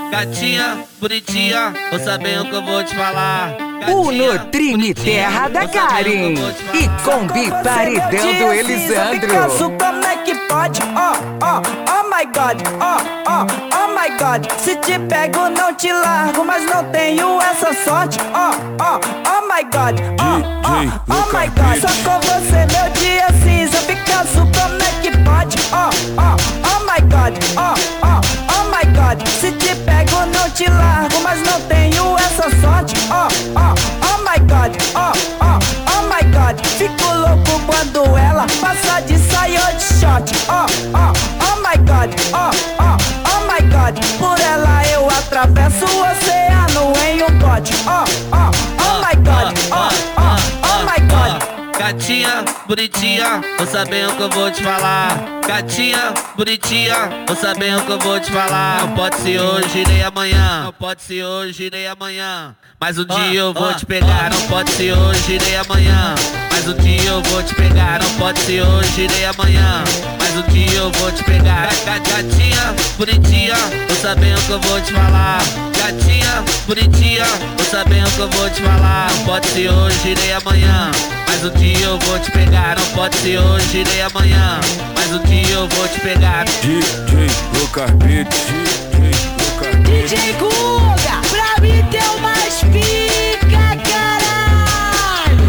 Gatinha, bonitinha, vou saber o que eu vou te falar. O Nutrine Terra da Karen e Combi Paredão do Elisandro. Como é que pode? Oh my God, oh my God. Se te pego não te largo, mas não tenho essa sorte. Oh my God, oh my God. Só com você meu dia cinza, Picasso, como é que pode? Oh my God, oh my God. Se te pego não te largo, mas não tenho essa sorte. Oh my God, oh my God. Fico louco quando ela passa de saia ou de short. Oh my God, oh my God. Por ela eu atravesso o oceano em um bote. Oh my God, oh my God. Gatinha, bonitinha, vou saber o que eu vou te falar. Gatinha, bonitinha, vou saber o que eu vou te falar. Não pode ser hoje nem amanhã, não pode ser hoje nem amanhã. Mas um dia eu vou te pegar, não pode ser hoje nem amanhã. Mas um dia eu vou te pegar, não pode ser hoje nem amanhã. Mas um dia eu vou te pegar. Gatinha, bonitinha, vou saber o que eu vou te falar. Gatinha, bonitinha, vou saber o que eu vou te falar. Não pode ser hoje nem amanhã. Mas um dia eu vou te pegar, não pode ser hoje nem amanhã. Mas um dia eu vou te pegar. DJ Lucas Beats, DJ Guga, pra mim teu mais pica, caralho.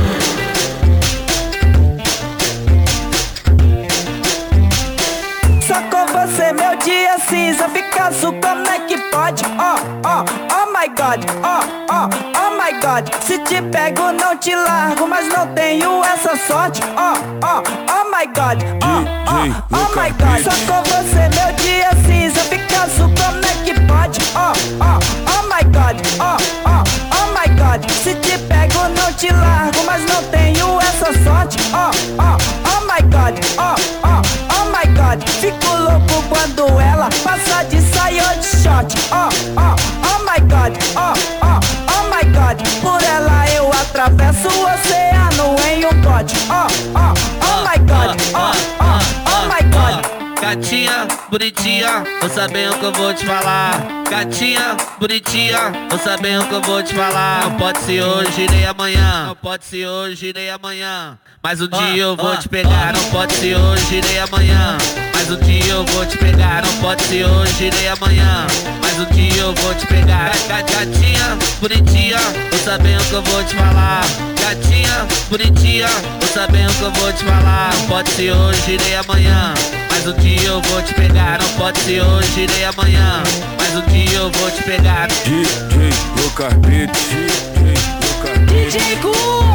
Só com você meu dia cinza, Picasso, como é que pode? Oh my God, oh my God. Se te pego não te largo, mas não tenho essa sorte. Oh my God, oh my God. Só com você meu dia cinza, Picasso, como é que pode? Oh my God, oh my God. Se te pego não te largo, mas não tenho essa sorte. Oh my God, oh my God. Fico louco quando ela passa de saia ou de short. Oh my God, oh my God. Por ela eu atravesso o oceano em um bote. Oh my God, oh my God. Gatinha, bonitinha, vou saber o que eu vou te falar. Gatinha, bonitinha, vou saber o que eu vou te falar. Não pode ser hoje nem amanhã, não pode ser hoje nem amanhã. Mas um dia eu vou te pegar, não pode ser hoje nem amanhã. Mas um dia eu vou te pegar, não pode ser hoje nem amanhã. Mas um dia eu vou te pegar. Gatinha, bonitinha, vou saber o que eu vou te falar. Gatinha, bonitinha, vou saber o que eu vou te falar. Não pode ser hoje nem amanhã. Mas um dia eu vou te pegar, não pode ser hoje nem amanhã. Mas um dia eu vou te pegar. DJ Lucas Beats, DJ Guga.